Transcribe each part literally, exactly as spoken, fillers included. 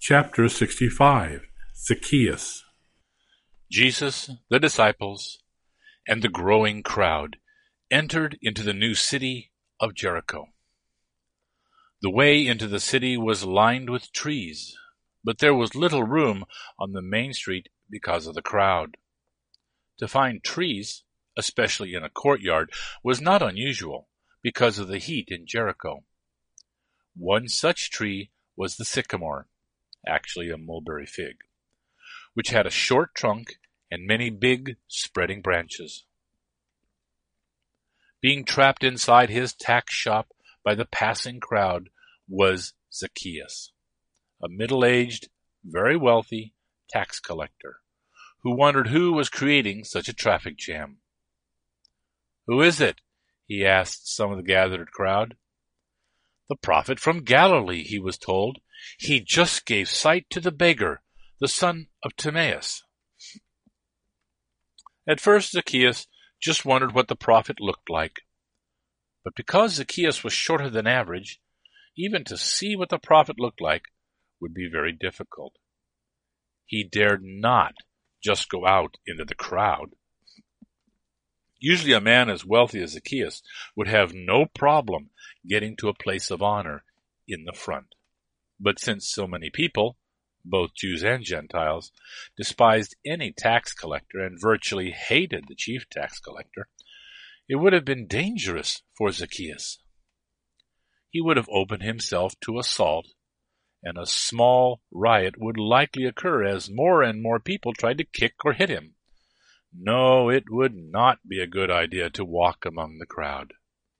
Chapter sixty-five. Zacchaeus. Jesus, the disciples, and the growing crowd entered into the new city of Jericho. The way into the city was lined with trees, but there was little room on the main street because of the crowd. To find trees, especially in a courtyard, was not unusual because of the heat in Jericho. One such tree was the sycamore, actually a mulberry fig, which had a short trunk and many big, spreading branches. Being trapped inside his tax shop by the passing crowd was Zacchaeus, a middle-aged, very wealthy tax collector, who wondered who was creating such a traffic jam. "Who is it?" he asked some of the gathered crowd. "The prophet from Galilee," he was told. "He just gave sight to the beggar, the son of Timaeus." At first Zacchaeus just wondered what the prophet looked like. But because Zacchaeus was shorter than average, even to see what the prophet looked like would be very difficult. He dared not just go out into the crowd. Usually a man as wealthy as Zacchaeus would have no problem getting to a place of honor in the front. But since so many people, both Jews and Gentiles, despised any tax collector and virtually hated the chief tax collector, it would have been dangerous for Zacchaeus. He would have opened himself to assault, and a small riot would likely occur as more and more people tried to kick or hit him. No, it would not be a good idea to walk among the crowd.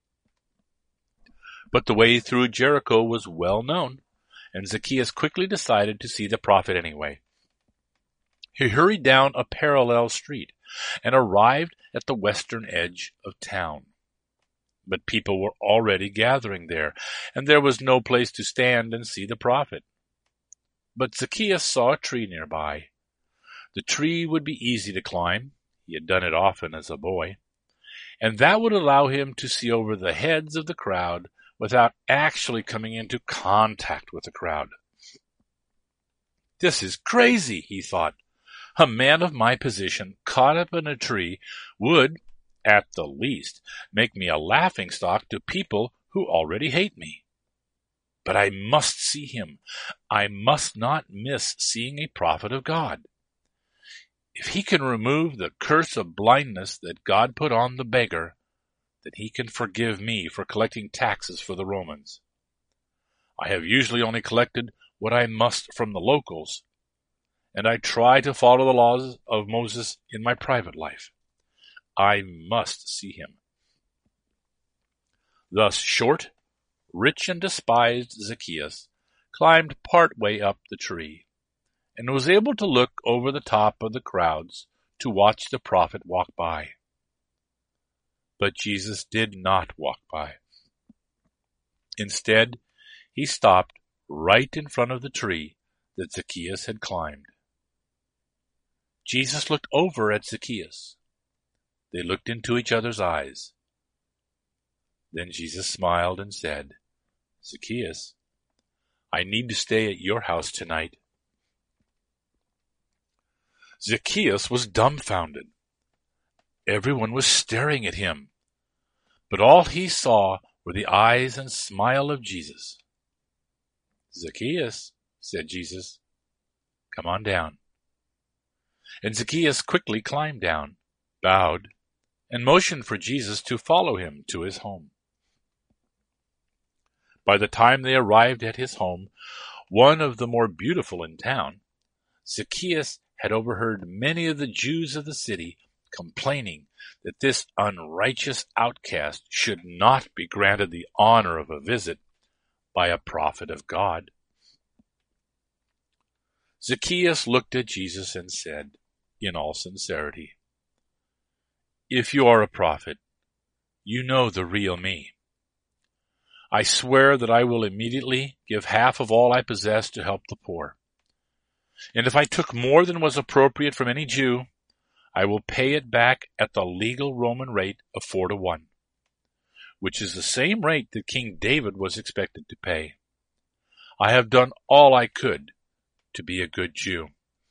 But the way through Jericho was well known, and Zacchaeus quickly decided to see the prophet anyway. He hurried down a parallel street and arrived at the western edge of town. But people were already gathering there, and there was no place to stand and see the prophet. But Zacchaeus saw a tree nearby. The tree would be easy to climb. He had done it often as a boy. And that would allow him to see over the heads of the crowd without actually coming into contact with the crowd. "This is crazy," he thought. "A man of my position caught up in a tree would, at the least, make me a laughingstock to people who already hate me. But I must see him. I must not miss seeing a prophet of God. If he can remove the curse of blindness that God put on the beggar, then he can forgive me for collecting taxes for the Romans. I have usually only collected what I must from the locals, and I try to follow the laws of Moses in my private life. I must see him." Thus short, rich, and despised Zacchaeus climbed part way up the tree, and was able to look over the top of the crowds to watch the prophet walk by. But Jesus did not walk by. Instead, he stopped right in front of the tree that Zacchaeus had climbed. Jesus looked over at Zacchaeus. They looked into each other's eyes. Then Jesus smiled and said, "Zacchaeus, I need to stay at your house tonight." Zacchaeus was dumbfounded. Everyone was staring at him, but all he saw were the eyes and smile of Jesus. "Zacchaeus," said Jesus, "come on down." And Zacchaeus quickly climbed down, bowed, and motioned for Jesus to follow him to his home. By the time they arrived at his home, one of the more beautiful in town, Zacchaeus had overheard many of the Jews of the city complaining that this unrighteous outcast should not be granted the honor of a visit by a prophet of God. Zacchaeus looked at Jesus and said, in all sincerity, "If you are a prophet, you know the real me. I swear that I will immediately give half of all I possess to help the poor. And if I took more than was appropriate from any Jew, I will pay it back at the legal Roman rate of four to one, which is the same rate that King David was expected to pay. I have done all I could to be a good Jew.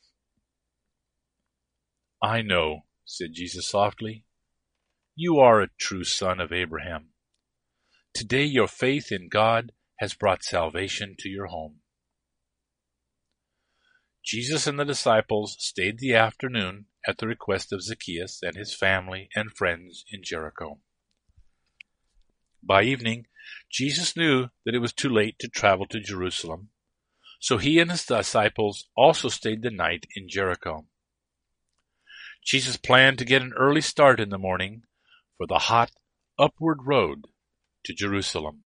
"I know," said Jesus softly, "you are a true son of Abraham. Today your faith in God has brought salvation to your home." Jesus and the disciples stayed the afternoon at the request of Zacchaeus and his family and friends in Jericho. By evening, Jesus knew that it was too late to travel to Jerusalem, so he and his disciples also stayed the night in Jericho. Jesus planned to get an early start in the morning for the hot, upward road to Jerusalem.